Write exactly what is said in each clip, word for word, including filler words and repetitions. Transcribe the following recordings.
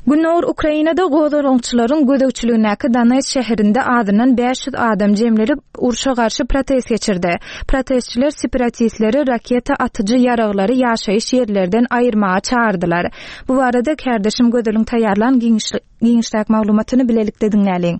Günür Ukrainada gowdalanyçylaryň gödäwçiligindäki Donetsk şäherinde adynan beş yüz adam jemlenip uruşa garşy protest geçirdi. Protestçiler separatistleri raketa atıcı ýaraglary ýaşaýyş ýerlerden aýyrmaga çağırdylar. Bu barada kärdeşim gödeliň taýýarlan giňişlik maglumatyny bilelikde diňläliň.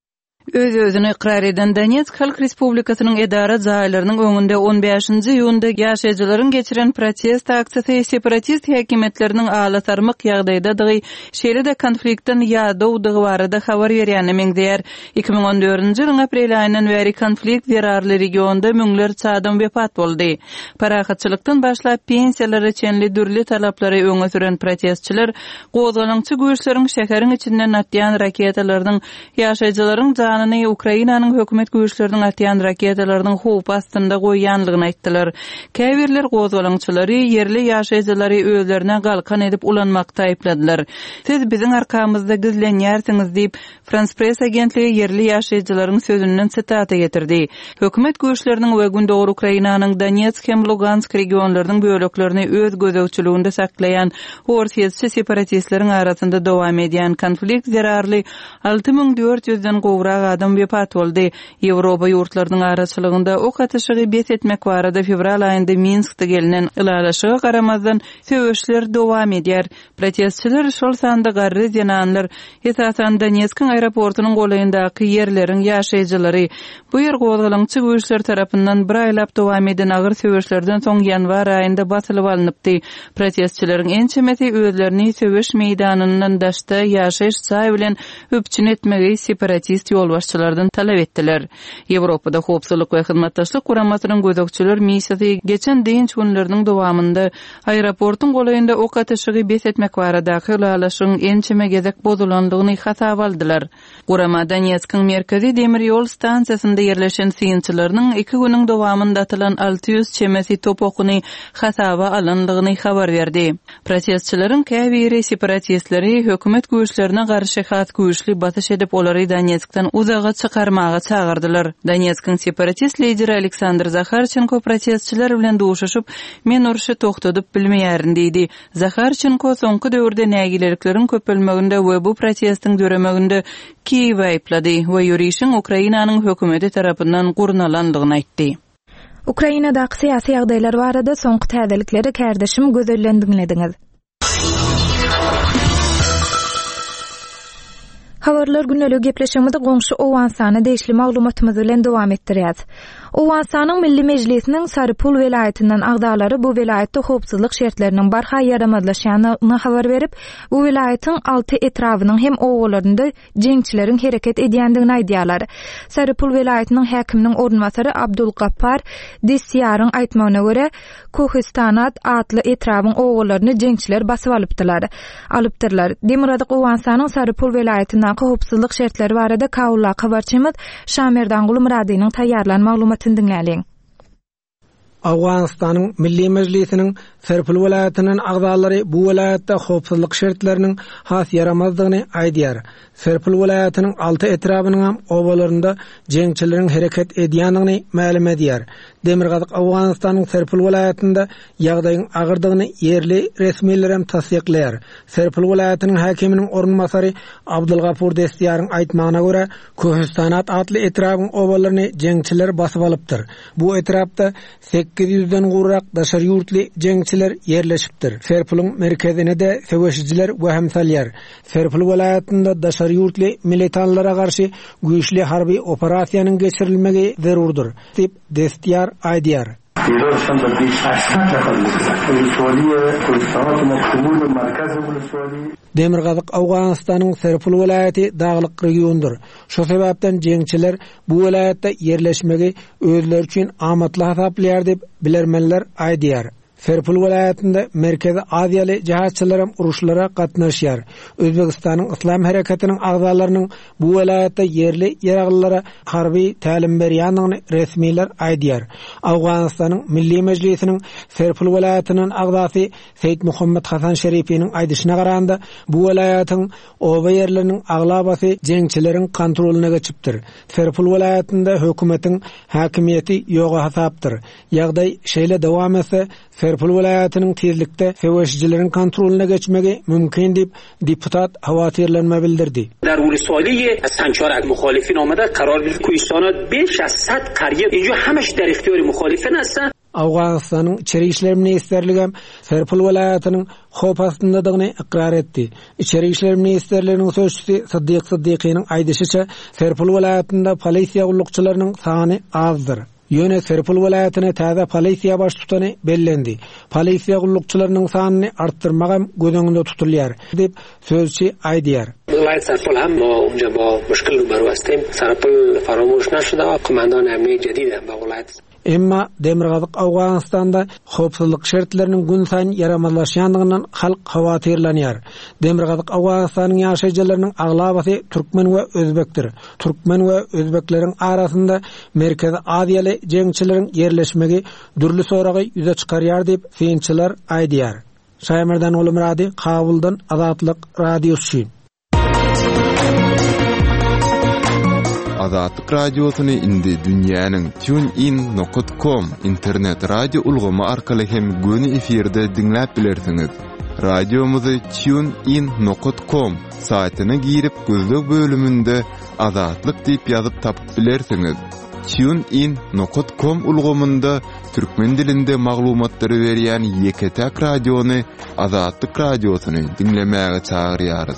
Öz-özüni ikrar eden Donetsk Halk Respublikasynyň edara zaýlarynyň öňünde on beşinji ýunda ýaşaýjylaryň geçiren protest aksiýasy separatist häkimetleriniň alatarmyk ýagdaýdadygy şeýle-de konfliktden ýa-dowdygy barada habar berýäni meňzeýär. iki bin on dördünji ýylyň aprel aýyndan beri konflikt zerarly regionda müňlerçe adam wepat boldy. Parahatçylykdan başlap pensiýalary çenli dürli talaplary öňe süren protestçiler gowdalançy güýçleriň şäheriň içinden atýan raketalaryň ýaşaýjylaryň Anany Ukrainanyň hökümet güýçleriniň atýan raketalarynyň howp astynda goýýanlygyny aýtdylar. Käbirler gowdalaňçylary ýerli ýaşaýjylary özlerine galkan edip ulanmakda aýpladylar. Siz biziň arkamyzda gizlenýärsiňiz diýip France Press agentligi ýerli ýaşaýjylaryň sözünden sitata getirdi. Hökümet güýçleriniň we Gündoğru Ukrainanyň Donetsk hem Lugansk regionlarynyň böleklerini öz gödäwçiliginde saklayan orsiýetçi separatistleriň arasynda dowam edýän konflikt zerarly alty ming dört ýüzden gowrak adam wepat boldy. Ýewropa ýurtlarynyň araçylygynda ok atışygy bet etmek barada fevral aýynda Minskde gelinen ılalaşyga garamazdan söwüşler dowam edýär. Protestçiler şol sanda garry ýananlar esasan Donetskiň aeroportunyň golaýyndaky ýerleriň ýaşaýjylary bu ýer gowdalaňçy güýçler tarapyndan bir aýlap dowam eden agyr söwüşlerden soň ýanwar aýynda batylyp alınıpdy. Protestçileriň ençemeti özlerini söwüş meýdanyndan daşda ýaşaýyş çaý bilen öpçün etmegi separatist ýolbaşçylardan talap etdiler. Ýewropada howpsuzlyk we hyzmatdaşlyk guramasynyň gödäwçiler missiýasy geçen diňç günleriniň dowamında aeroportun golaýynda ok atışygy bet etmek baradaky ulalaşyň ençeme gezek bozulanlygyny hasaba aldylar. Gurama Donetskiň merkezi demir ýol stansiýasynda ýerleşen syýynçylarynyň iki güniň dowamında atylan alty ýüz çemesi top okuny hasaba alyndygyny habar berdi. Protestçilerin käbiri separatistleri hökümet güýçlerine garşy hat güýçli batyş edip olary Donetskdan uzağa çykarmaga çağırdylar. Donetskiň separatist lideri Aleksandr Zakharchenko protestçiler bilen duşuşyp men uruşy toktadyp bilmeýärin diýdi. Zakharchenko soňky döwürde nägileriklerin köpelmeginde we bu protestiň döremeginde Kiýew aýplady we ýürüýüşiň Ukrainanyň hökümeti tarapyndan gurnalandygyny aýtdy. Ukrainadaky syýasy ýagdaýlar barada soňky täzelikleri kärdeşim gözellendiňlediňiz. Habarlar günlük gepleşmede goňşy Owansany deýişli maglumatymyz bilen dowam etdirýär. Owansanyň Milli Mejlisiniň Sarıpul welaýatynyň agdalary bu welaýatda howpsuzlyk şertleriniň barha ýaramazlaşýanyny habar berip, bu welaýatyň alty etrawynyň hem owalarynda jeňçileriň hereket edýändigini aýdýarlar. Sarıpul welaýatynyň häkiminiň ornwasary Abdulgappar Desyaryň aýtmagyna görä, Kohistanat atly etrawyň owalaryny jeňçiler basyp alypdylar. Alypdyrlar. Demirada Owansanyň Sarıpul welaýatynyň howpsuzlyk şertleri barada Kaula habarçymyz Şamerdan Gulumradynyň taýýarlan maglumatyny dinläliň. Awganistanyň Milli Mejlisiniň Sarıpul welaýatynyň agdalary bu welaýatda howpsuzlyk şertleriniň has ýaramazdygyny aýdýar. Sarıpul welaýatynyň alty etrawynyň owalarynda jeňçileriň hereket edýändigini ma'lum edýär. Demirgazyk Awganistanyň Sarıpul welaýatynda ýagdaýyň agyrdygyny ýerli resmiler hem tasdikleýär. Sarıpul welaýatynyň häkiminiň ornwasary Abdulgappar Desyaryň aýtmagyna görä, Kohistanat atly etrawyň owalaryny jeňçiler basyp alypdyr. Bu etrapda sekiz ýüzden gurrak daşar ýurtly jeňçiler ýerleşipdir. Sarıpulun merkezine de söwüşçiler we hemsalýar. Sarıpul welaýatynda daşar ýurtly militanlara garşy güýçli harby operasiýanyň geçirilmegi zerurdur, diýip Desyar aýdýar. Demirgazyk Awganistanyň Sarıpul welaýaty daglyk regiondur. Şo sebäpden jeňçiler bu welaýatda ýerleşmegi özleri üçin amatly hasaplaýar diýip bilermenler aýdýar. Sarıpul welaýatynda Merkezi Aziýaly jahatçylarym uruşlara gatnaşýar. Özbegistanyň Islam harekatiniň agdalarynyň bu welaýatda ýerli ýaraglylara harby tälim berýändigini resmiler aýdýar. Awganistanyň Milli Mejlisiniň Sarıpul welaýatynyň agdasy Seýid Muhammed Hasan Şeripiniň aýdyşyna garanda bu welaýatyň oba ýerleriniň aglabasy jeňçileriň kontrolyna geçipdir. Sarıpul welaýatynda hökümetiň häkimiýeti ýoga hasapdyr. Ýagdaý şeýle dowam etse Serpil welaýatynyň tezlikde seweşijilerin kontrolüne geçmegi mümkin dip deputat hawatirlenme bildirdi. در ولسوالی سنچارک مخالفین آمده قرار گرفت کوهستانات بیش از صد قریه اینجا همش در اختیار مخالفین هستن. Awganistanyň içeri işler ministrligi hem Serpil welaýatynyň hop astyndadygyny ikrar etdi. İçeri işler ministrliginiň sözçüsi Siddiq Siddiqynyň aýdysynça Serpil welaýatynda polisiýa gullukçylarynyň sany azdyr. Ýöne Serpil welaýatyna täze polisiýa baş tutany bellendi. Polisiýa gullukçylarynyň sanyny artdyrmak hem gözeňinde tutulýar dip sözçi aýdýar. ولایت سرپل هم ما اونجا با مشکل روبرو هستیم. سرپل فراموش نشده و قماندان امنیت جدید هم با ولایت. Emma Demirgazyk Awganistanda howpsuzlyk şertleriniň gün saýyn yaramazlaşýandygyndan halk hawatirlanýar. Demirgazyk Awganistanyň ýaşaýjylarynyň aglabasy türkmen we özbekdir. Türkmen we özbekleriň arasynda Merkezi Aziýaly jeňçileriň yerleşmegi dürli soragy ýüze çykarýar diýip feňçiler aýdýar. Şaýmerden Olumrady, Kabuldan Azatlyk radiosu. Azatlyk radiosyny indi dünýäniň TuneIn nokta com internet radio ulgamy arkaly hem göni efirde dinläp bilersiňiz. Radiomuzy TuneIn nokta com saýtyna girip gözlük bölümünde Azatlyk diýip ýazyp tapyp bilersiňiz. TuneIn nokta com ulgamynda türkmen dilinde maglumatlary berýän ýeketäk radiony Azatlyk radiosyny dinlemäge çagyrýarys.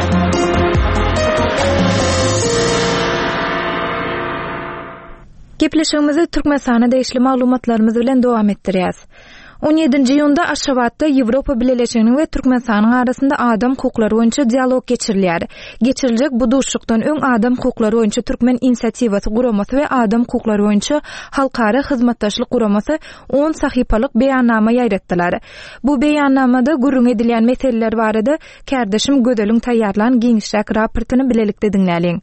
Gepleşigimizi Türkmenistana değişli maglumatlarymyz bilen dowam etdirýäs. on ýedinji ýylda Aşgabatda Ýewropa Birleşiginiň we Türkmenistanyň arasynda adam hukuklary boýunça dialog geçirilýär. Geçiriljek bu duşlukdan öň adam hukuklary boýunça Türkmen inisiatiwasy guramasy we adam hukuklary boýunça halkara hyzmatdaşlyk guramasy on sahypalyk beýannama ýaýratdylar. Bu beýannamada gurrun edilýän meseleler barada kärdeşim Gödeliň taýýarlan giňişräk raportyny bilelikde dinläliň.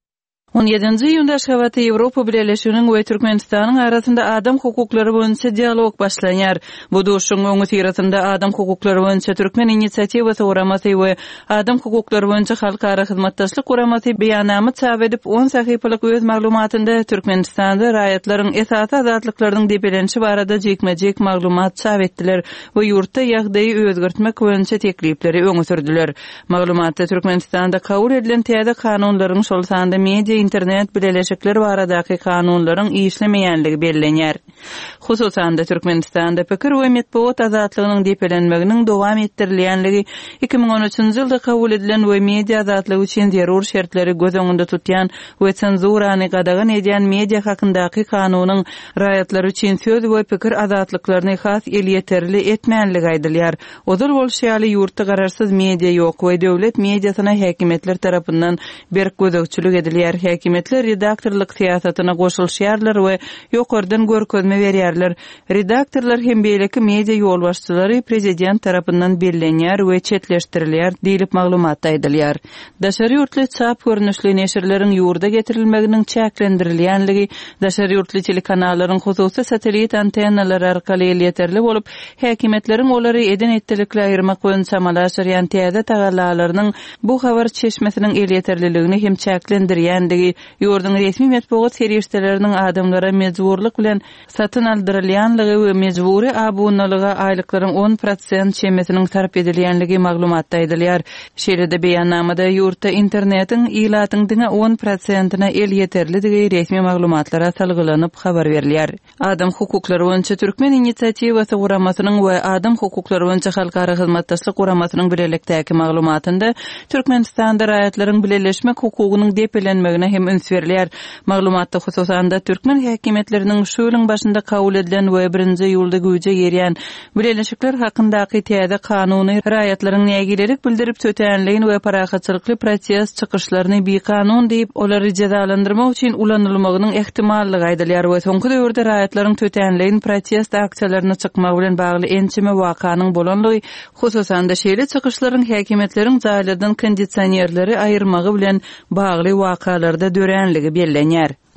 on ýedinji ýylda Aşgabatda Ýewropa Birleşiginiň we Türkmenistanyň arasynda adam hukuklary boýunça dialog başlanýar. Bu duşuň öňü tirasynda adam hukuklary boýunça Türkmen inisiatiwasy guramasy we adam hukuklary boýunça halkara hyzmatdaşlyk guramasy beýannama çap edip on sahypalyk öz maglumatynda Türkmenistanda raýatlaryň esasy azatlyklarynyň depelenişi barada jekmejek maglumat çap etdiler we ýurtda ýagdaýy özgertmek boýunça teklipleri öňe sürdüler. Maglumatda Türkmenistanda kabul edilen täze kanunlaryň şol sanda media internet bileşikleri baradaky kanunlaryň işlemeýänligi bellenýär. Hususan da Türkmenistanda pikir we medeniýet azatlygynyň depelenmeginiň dowam etdirilýänligi iki ming on üçinji ýylda kabul edilen we media azatlygy üçin zerur şertleri göz öňünde tutýan we senzurany gadagan edýän media hakyndaky kanunyň raýatlar üçin söz we pikir azatlyklaryny has el ýeterli etmänligi aýdylýar. Ozal bolşýaly ýurtda gararsyz media ýok we döwlet mediasyna häkimetler tarapyndan berk gözegçilik edilýär. Häkimetler redaktorlyk siýasatyna goşulýarlar we ýokardan görkezme berýärler. Redaktorlar hem beýleki media ýolbaşçylary prezident tarapyndan bellenýär we çetleşdirilýär diýilip maglumatda aýdylýar. Daşary ýurtly çap görnüşli neşirleriň ýurda getirilmeginiň çäklendirilýänligi, daşary ýurtly telekanallaryň hususy satelit antennalary arkaly ýeterli bolup, häkimetleriň olary eden etdilikle aýyrmak boýunça amalaşýan täze tagallalarynyň bu habar çeşmesiniň el ýeterliligini hem çäklendirýändigi, ýurdun resmi medeniýet serýeşdeleriniň adamlara mejburlyk bilen satyn aldyrylýanlygy we mejburi abonalyga aýlyklaryň on prosent çemesiniň sarp edilýänligi maglumatda aýdylýar. Şeýle-de beýannamada ýurtda internetiň ilatynyň on prosentina el ýeterligi resmi maglumatlara salgylanyp habar berilýär. Adam hukuklary boýunça Türkmen inisiatiwasy guramasynyň we adam hukuklary boýunça halkara hyzmatdaşlyk guramasynyň bilelikdäki maglumatynda Türkmenistanda raýatlaryň birleşmek hukugynyň depelenmegine hem üns berilýär. Maglumatda hususan da Türkmen häkimetleriniň şu ýylyň başynda kabul edilen we birinji ýylda güýje gerýän bileşikler hakyndaky täze kanuny raýatlaryň nägilerik bildirip tötenligini we parahatçylykly proses çykyşlaryny bir kanun diýip olary jazalandyrmak üçin ulanylmagynyň ehtimalligi aýdylýar we soňky döwürde raýatlaryň tötenligini proses aksiýalaryna çykmak bilen bagly ençime wakanyň bolanlygy, hususan da şeýle çykyşlaryň häkimetleriň jaýlardan kondisionerleri aýyrmagy bilen bagly wakalarda dörenligi bellenýär.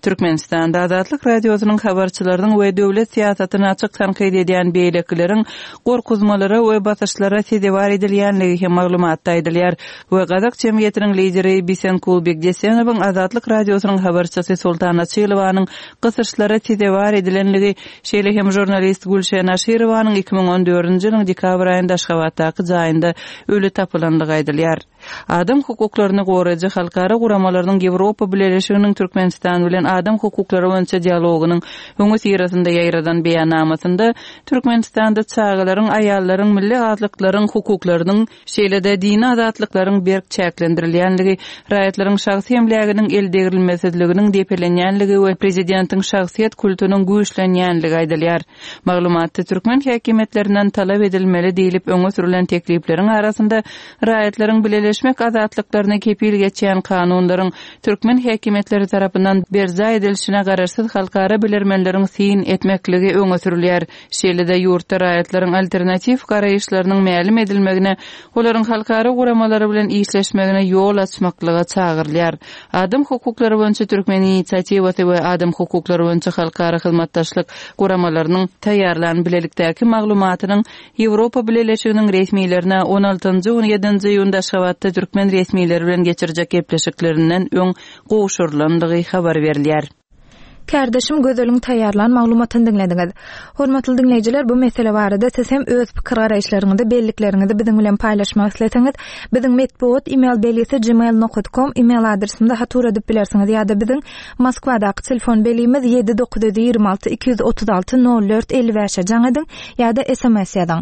Türkmenistanda Azatlyk radiosynyň habarçylarynyň we döwlet siýasatyny açyk tanqid edýän beýlekleriň gorkuzmalary we basyşlara sezebar edilýänligi hem maglumat aýdylýar. We Gazak jemgyýetiniň lideri Bisen Kulbek Desenowyň Azatlyk radiosynyň habarçysy Sultana Çylowanyň gysyşlara sezebar edilenligi şeýle hem jurnalist Gülşen Aşirowanyň iki ming on dördünji ýylyň dekabr aýynda Aşgabatdaky jaýynda ölü tapylandygy aýdylýar. Adam hukuklaryny goraýjy halkara guramalarynyň Ýewropa Birleşiginiň Türkmenistan bilen adam hukuklary boýunça dialogunyň öňü sirasynda ýaýradan beýannamasynda Türkmenistanda çağalaryň, aýallaryň, milli azatlyklaryň hukuklarynyň şeýle-de dini azatlyklaryň berk çäklendirilýänligi, raýatlaryň şahsy emleginiň eldegirilmesizliginiň depelenýänligi we prezidentiň şahsiýet kultunyň güýçlenýänligi aýdylýar. Maglumatda türkmen häkimetlerinden talap edilmeli diýilip öňe sürülen teklipleriň arasynda raýatlaryň bileşmek azatlyklaryna kepil geçýän kanunlaryň türkmen häkimetleri tarapyndan berza edilişine garaşsyz halkara bilermenleriň sin etmekligi öňe sürülýär. Şeýle-de ýurtda raýatlaryň alternativ garaýyşlarynyň mälim edilmegine, olaryň halkara guramalary bilen işleşmegine ýol açmaklyga çagyrylýar. Adam hukuklary boýunça türkmen inisiatiwasy we adam hukuklary boýunça halkara hyzmatdaşlyk guramalarynyň taýýarlan bilelikdäki maglumatynyň Ýewropa Birleşiginiň resmiýlerine on altynjy on ýedinji ýylda Aşgabatda türkmen resmiýleri bilen geçirjek gepleşiklerinden öň goşurylandygy habar berilýär. Kardeşim gözeliň taýýarlan maglumatyny dinlediňiz. Hormatly dinleýijiler, bu mesele barada siz hem öz pikir garaýşlaryňyzy, bellikleriniňizi biziň bilen paýlaşmak isleseňiz, biziň medpuat email belisi gmail nokta com email adresimde hatur edip bilersiňiz ýa-da biziň Moskwadaky telefon belimiz yedi dokuz yüz ýygrima alty iki yüz otuz alty nol dört elli beş jaňadyň ýa-da S M S ýazyň.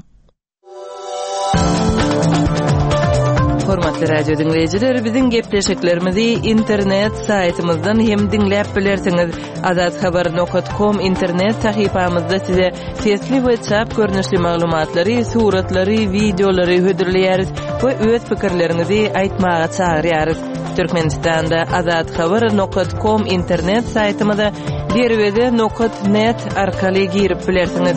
Hormatly radio dinleyijiler, biziň gepleşiklerimizi internet saytymyzdan hem dinläp bilersiňiz. azat habar nokta com internet sahypamyzda size sesli we çap görnüşli maglumatlary, suratlary, videolary hödürleýäris we öz pikirleriňizi aýtmaga çagyrýarys. Türkmenistanda azat habar nokta com internet saytymyza derwede nokta net arkaly girip bilersiňiz.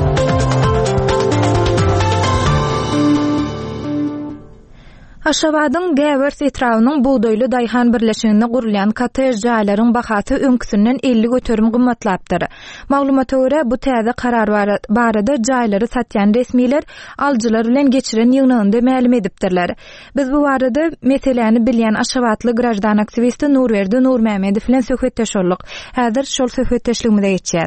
Aşgabatyň Gäwers etrawynyň buğdoýly daýhan birleşiginde gurulýan kotej jaýlaryň bahasy öňküsinden elli göterim gymmatlapdyr. Maglumata görä bu täze karar barada jaýlary satýan resmiýler aljylar bilen geçiren ýygnygynda mälim edipdirler. Biz bu barada meseleni bilýän Aşgabatly grajdan aktivisti Nurwerdi Nurmämedow bilen söhbetdeş boldyk. Häzir şol söhbetdeşligimize geçýär.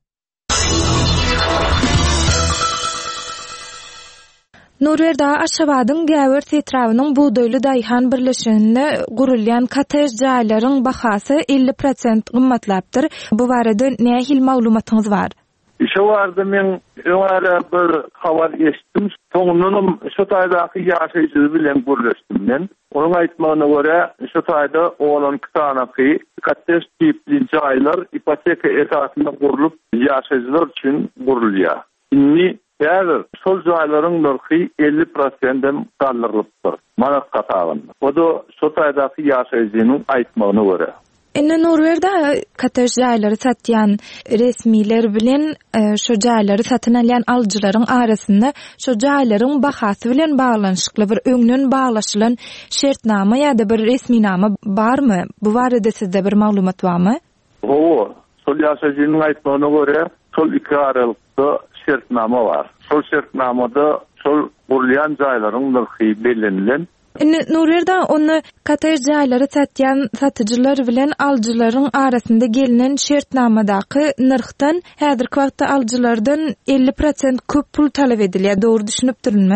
Nurwerda Aşgabatyň Gäwers etrawynyň buğdoýly daýhan birleşiginde gurulýan kotej jaýlaryň bahasy elli prosent gymmatlapdyr. Bu barada nähil maglumatyňyz bar? Şu vardı men öňe bir habar eşitdim. Soňundan şu taýdaky ýaşaýjy bilen görleşdim men. Onuň aýtmagyna görä, şu taýda olan kitanaky kotej tipli jaýlar ipoteka esasynda gurulyp ýaşaýjylar üçin gurulýar. Inni Ýa-da şol jaýlaryň narhy elli prosentden gallyrypdyr. Manat gatagynda. O da şu taýdaky ýaşaýjynyň aýtmagyna görä. Enne Nurwerda kotej jaýlary satýan resmiýler bilen şu jaýlary satyn alýan aljylaryň arasynda şu jaýlaryň bahasy bilen baglanyşykly bir öňden baglaşylan şertnama ýa-da bir resmiýnama barmy? Bu barada sizde bir maglumat barmy? O, şol ýaşaýjynyň aýtmagyna görä, şol iki aralykda şertnama var. Şol şertnamada şol gurulýan jaýlaryň narhy bellenlen. Indi Nurwerda onu kotej jaýlary satýan satyjylar bilen aljylaryň arasynda gelinen şertnamadaky narhdan häzirki wagtda aljylardan elli prosent köp pul talap edilýär. Dogry düşünipdirmi?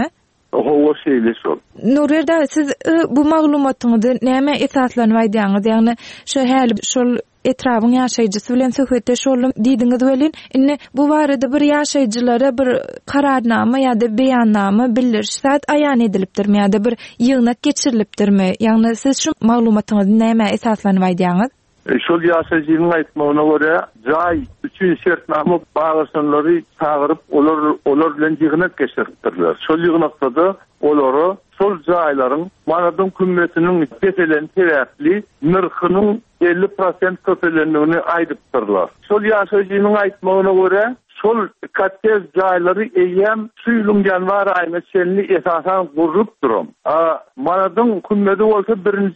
O şeýle şol. Nurwerda siz bu maglumatyňyzy näme esaslanyp aýdýaňyz? Ýagny şu häl şol etrawyň ýaşaýjysy bilen söhbetdeş boldum diýdiňiz welin. Indi bu barada bir ýaşaýjylara bir kararnama ýa-da beýannama bildirişsat aýan edilipdirmi ýa-da bir ýygnak geçirilipdirmi? Ýagny siz şu maglumatyňyzy näme esaslanyp aýdýaňyz? Şol ýaşaýjynyň aýtmagyna görä, jaý üçin şertnama baglanşanlary çagyryp olar olar bilen ýygnak geçiripdirler. Şol ýygnakda da olary şol jaýlaryň manadyň kümmetiniň keselen täräpli narhynyň elli prosent köpelendigini aýdypdyrlar. Şol ýaşaýjynyň aýtmagyna görä, şol kotej jaýlary eýem suýluň ýanwar aýyna çelni esasan gurup durum. A manadyň kümmeti bolsa birinji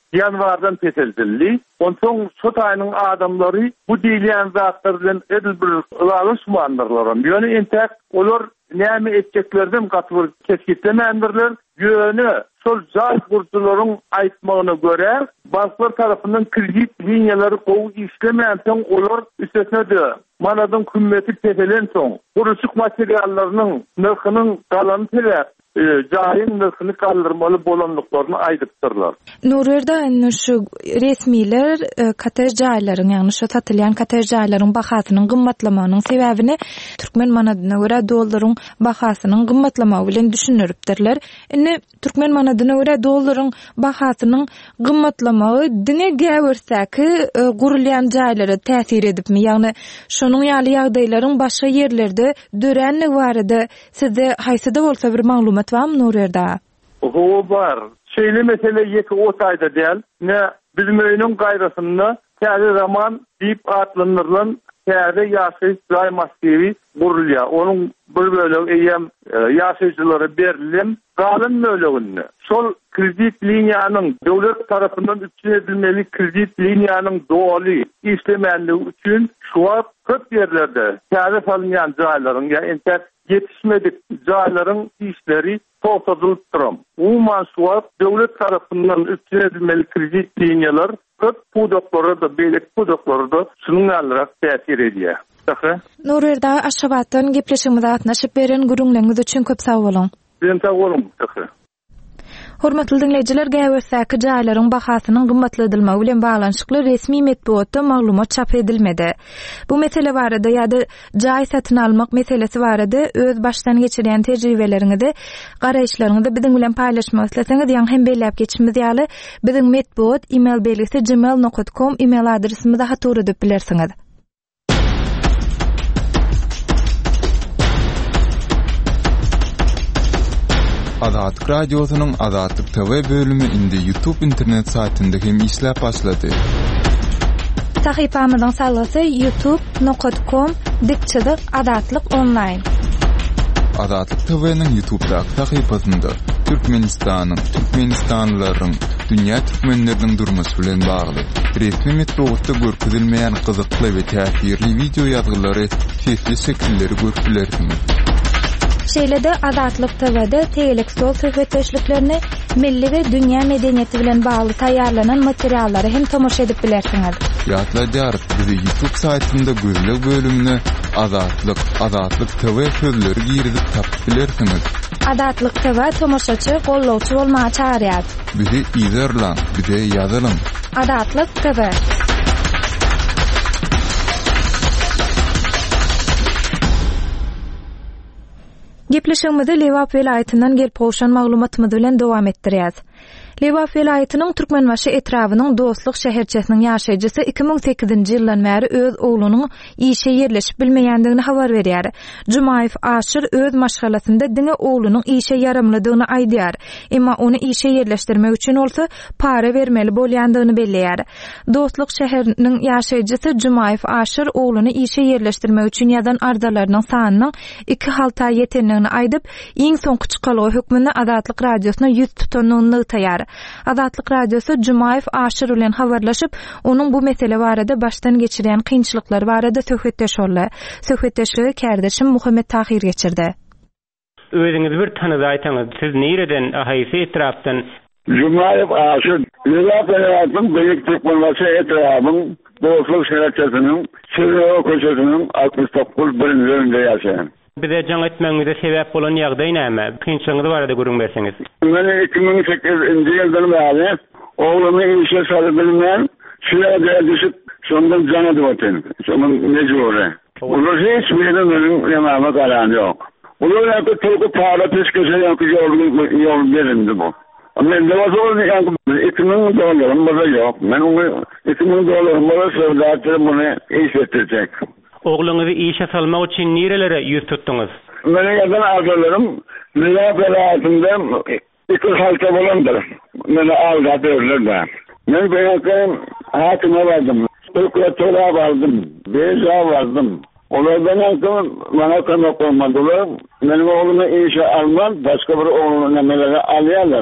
yanvardan teseldildi. Ondan şotayının adamları bu diýilen zatlardan edil bir alışmandırlar. Yani entek olar näme etjeklerden gatyr keskitlemändirler. Ýöne şol zat gurtularyň aýtmagyna göre banklar tarapyndan kredit liniýalary gowy işlemänsoň olar üstesinde manadan kümmeti tepelen soň guruşuk materiallarynyň narhynyň galan terä jaýyn narhyny kaldyrmaly bolanlyklaryny aýdypdyrlar. Nurerda şu resmiler kotej jaýlaryň, ýagny şu satylýan kotej jaýlaryň bahasynyň gymmatlamagynyň sebäbini türkmen manadyna görä dollaryň bahasynyň gymmatlamagy bilen düşünüripdirler. Indi türkmen manadyna görä dollaryň bahasynyň gymmatlamagy dine gäwirsäki gurulýan jaýlara täsir edipmi? Ýagny şonuň ýaly ýagdaýlaryň başga ýerlerde dörenlik barada sizde haýsy-da bolsa bir maglumat barmy Nurerda? O var. Şeýle mesele ýeki otaýda däl. Ne bilmeýiniň gaýrasyny täze zaman diýip atlanyrlan täze ýaşaýyş jaý maskewi gurulýar. Onuň bir bölegi eýem ýaşaýjylary berilim. Galan bölegini. Şol kredit liniýanyň döwlet tarapyndan üstünledilmeli kredit liniýanyň doly işlemänligi üçin şuwap köp ýerlerde täze salynýan jaýlaryň ýa entek yetişmedik jaýlaryň işleri topladylyp duram. Umuman şuwap döwlet tarapyndan üstünledilmeli kredit liniýalar köp pudoklary da beýlek pudoklary da şunuň alarak täsir edýär. Nurerda Aşgabatdan gepleşigimize gatnaşyp beren gurulňyňyz üçin köp sag bolun. Ben sag bolum. Hormatly dinleyijiler, gäwirsäki jaýlaryň bahasynyň gymmatladylmagy bilen baglanyşykly resmi medeniýetde maglumat çap edilmedi. Bu mesele barada ýa-da jaý satyn almak meselesi barada öz başdan geçirýän tejribeleriňizi, garaýşlaryňyzy biziň bilen paýlaşmak isleseňiz, ýa-ni hem beýläp geçişimiz ýaly biziň medeniýet email belgisi gmail nokta com email adresimize hatur edip bilersiňiz. Azatlyk radiosynyň Azatlyk T V bölümi indi YouTube internet saytynda hem işläp başlady. Sahypamyzyň salasy youtube nokta com dikçidir Azatlyk online. Azatlyk T V'niň YouTube-daky sahypasynda Türkmenistanyň, Türkmenistanlylaryň, dünýä türkmenleriniň durmuşy bilen bagly resmi metodda görkezilmeýän gyzykly we täsirli video ýazgylary, sesli şekilleri görüpilersiňiz. Şeýlede Azatlyk T V'de tegelik sol söhbetdeşliklerini milli we dünýä medeniýeti bilen bagly taýýarlanan materiallary hem tomoşa edip bilersiňiz. Ýatlaýar, bizi YouTube saytynda gözlek bölümine Azatlyk, Azatlyk T V sözleri girizip tapyp bilersiňiz. Azatlyk T V tomoşaçy, gollawçy bolmagy çağırýar. Bizi izlerler, bize ýazalym. Azatlyk T V. Gepleşigimizi Lewap welaýatynyň gelip goşan maglumatymyz bilen dowam etdirýäs. Lewap welaýatynyň Türkmenbaşy etrawynyň Dostluk şäherçesiniň ýaşaýjysy iki ming sekizinji ýyldan bäri öz oglunyň işe ýerleşip bilmeýändigini habar berýär. Jumaýew Aşyr öz maşgalasynda diňe oglunyň işe ýaramlydygyny aýdýar, emma ony işe ýerleşdirmek üçin bolsa para bermeli bolýandygyny belleýär. Dostluk şäheriniň ýaşaýjysy Jumaýew Aşyr ogluny işe ýerleşdirmek üçin ýazan arzalarynyň sanynyň iki halta ýetenligini aýdyp, iň soňky çykalygy hökmünde Azatlyk radiosyna ýüz tutanlygyny taýýar. Azatlyk radiosu Jumaýew Aşyr bilen habarlaşyp, onuň bu mesele barada başdan geçirýän kynçylyklar barada söhbetdeşýärler. Söhbetdeşligi kärdeşim Muhammed Tahir geçirdi. Özüňizi bir tanyp aýtaňyz, siz nereden, haýsy etrapdan? Jumaýew Aşyr, Lewapyň beýik Türkmenbaşy etrawynyň Dostluk şäherçesiniň Çeýrew köşesiniň altymyş dokuz birinji ýerinde ýaşaýan. Bize can etmenize sebep bolan ýagdaý näme? Kynçylygy barada görüň berseňiz. Men iki ming sekizinji ýyldan bäri oglumy işe salypdym. Şeýle düşüp şondan can edip oten. Şondan mejbure. Olar hiç bilen ýamama garan ýok. Olar ýa-da türkü para peşkeşe ýa-da ýol berindi bu. Men de wazol iki ming dollarym bar ýok. Men onu iki ming dollarym bar söwdatdy muny işletdirjek. Ogluňyzy işe salmak üçin nerelere ýüz tutduňyz? Mene ýazan arzularym Lewap welaýatynda iki halka bolandyr. Mene alda berlerler. Men beýankym hakima bardym. Prokuratura bardym, beýja bardym. Olardan aňkym mana kanok bolmadylar. Menim oglumy işe alman, başga bir ogluny nemelere alýarlar.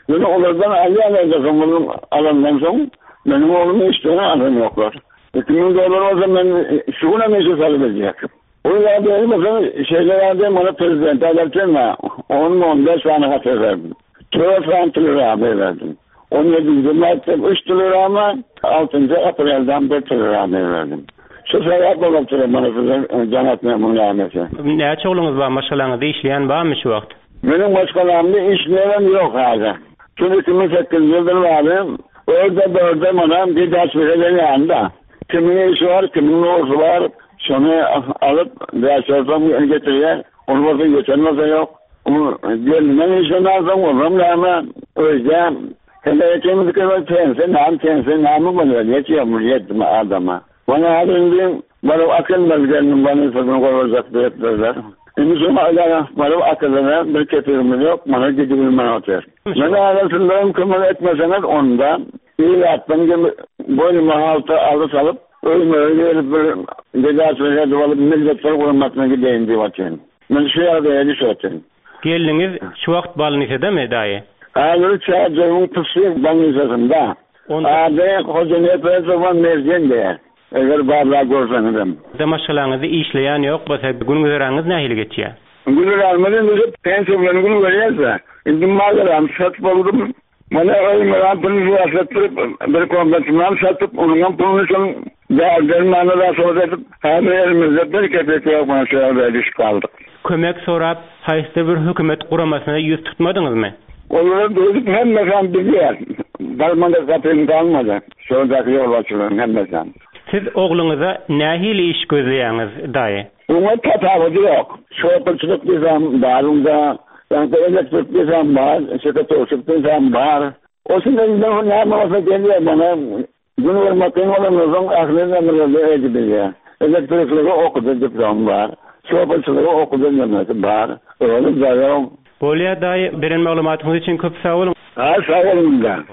Bunu onlardan alıyalacağım bunun alandan sonra. Benim oğlumun üstüne adam yoklar. iki bin dolar o zaman şuna meclis alabilecektim. O yüzden benim mesela şeylerde bana prezident alırken var. on on beş tane hata verdim. Dört tane lira verdim. on yedinci Mart'ta üç lira ama altıncı April'den bir lira verdim. Şu sebep olarak bana sizin cennet memnun gelmesi. Ne çoğulunuz var maşalarınızda işleyen var mı şu vakit? Benim başkalarımda işleyen yok hala. Çünkü iki bin sekiz yıldır varım. Orada böyle bana bir ders verelim yanında. Kimin işi var, kimin olsu var. Şunu alıp ders ortam getiriyor. Onu bakın geçenmez yok. Onu gönlümden işini alsam olmam ama öyle hele ekimiz kadar tense, nam tense, namı bana yetiyor yettim adama. Bana adındım, bana akıl vergilerinin bana sakın koyacak deyiplerler. Şimdi sonra hala bana akılına bir kefirim yok, bana gidibilmen otur. Bana arasındayım kımıl etmeseniz onda, iyi yaptım gibi boynuma halta alıp alıp, ölme öyle bir ceza sürece duvalı milletler koymasına gideyim diye bakayım. Ben şu yerde eli söyleyeyim. Geliniz şu vakt balınıysa değil mi dayı? Ağır çağırcağımın pısı balınıysa. Ağır hocanı epey zaman mergen değer. Eğer barlar görsenim. Damaşalarınızı işleyen yok, basa günüzleriniz ne hile geçiyor? Günüzlerimizi bizim pensiyonlarını günü veriyorsa, şimdi mağazalarım satıp alırım, bana ölmeden pınızı satıp, bir kompleksimden satıp, onun pınızı son değerlerini anıdan soratıp, her elimizde bir kepek yok bana şöyle iş kaldık. Kömek sorap, haysta bir hükümet kuramasına yüz tutmadınız mı? Onları duyduk hem mekan biliyor. Barmanda kapıyım kalmadı. Şuradaki yol açılın hem mekan. Siz oğlunuza ne hile iş gözleyiniz dayı? Ona tatavacı yok. Şoförçülük dizem var, onda yani elektrik dizem var, sekreterçilik dizem var. O şimdi ne yapmasa geliyor bana, gün vermakten olanızın aklına mırıldı edibiliyor. Elektrikleri okudu diplom var, şoförçülüğü okudu demesi var. Öyle zayıf. Bolya dayı, berin malumatınız için köp sağ olun. Ha sağ olun da.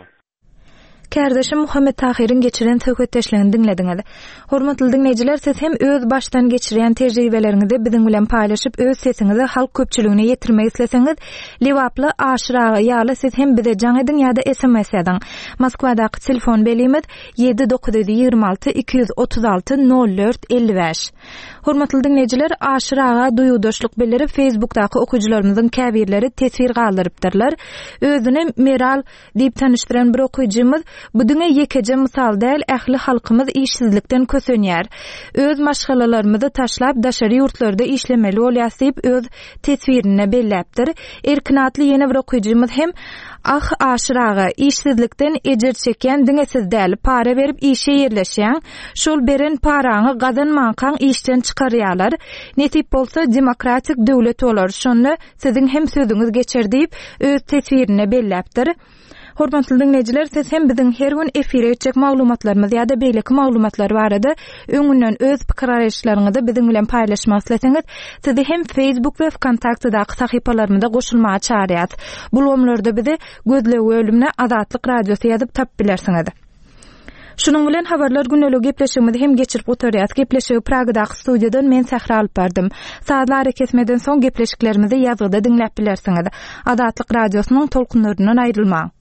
Kardeşim Muhammed Tahir'in geçiren töhketdeşligini dinlediniz. Hormatly dinleyijiler, siz hem öz baştan geçiren tejribelerinizi biziň bilen paýlaşyp öz sesiňizi halk köpçüligine ýetirmek isleseňiz, Liwaply aşyragy ýaly siz hem bize jaň edin ýa-da S M S edin. Moskwadaky telefon belimiz yedi dokuz yüz ýygrima alty iki yüz otuz alty nol dört elli beş. Hormatly dinleyijiler, aşyraga duýudaşlyk bildirip Facebookdaky okujylarymyzyň käbirleri tesir galdyrypdyrlar. Özüni Meral diýip tanıştyran bir okujymyz bu düňe ýekeje mysal däl, ähli halkymyz işsizlikden kösenýär. Öz maşgalalarymyzy taşlap daşary ýurtlarda işlemeli bolýasyp öz tesbirini belläpdir. Erkinatly ýene bir okujymyz hem ah aşyraga işsizlikden ejir çeken diňesiz däl, para berip işe ýerleşýän, şol beren paraňy gazanmaňkaň işden çykarýarlar. Netip bolsa demokratik döwlet bolar. Şonu siziň hem sözüňiz geçer diýip öz tesbirini belläpdir. Hormatly dinleyijiler, siz hem biziň her gün efire etjek maglumatlarymyz ýa-da beýleki maglumatlar barada öňünden öz pikirleşiklerinizi biziň bilen paýlaşmak isleseňiz, sizi hem Facebook we Kontaktdaky sahypalarymyza goşulmaga çağırýar. Bu lomlarda bizi gözlegi bölümine Azatlyk radiosy ýazyp tap bilersiňiz. Şunun bilen habarlar güneligi gepleşigimizi hem geçirip oturýar. Gepleşigi Pragadaky studiýadan men Sahra alyp berdym. Saatlar kesmeden soň gepleşiklerimizi ýazgyda dinläp bilersiňiz. Azatlyk radiosynyň tolkunlaryndan aýrylmaň.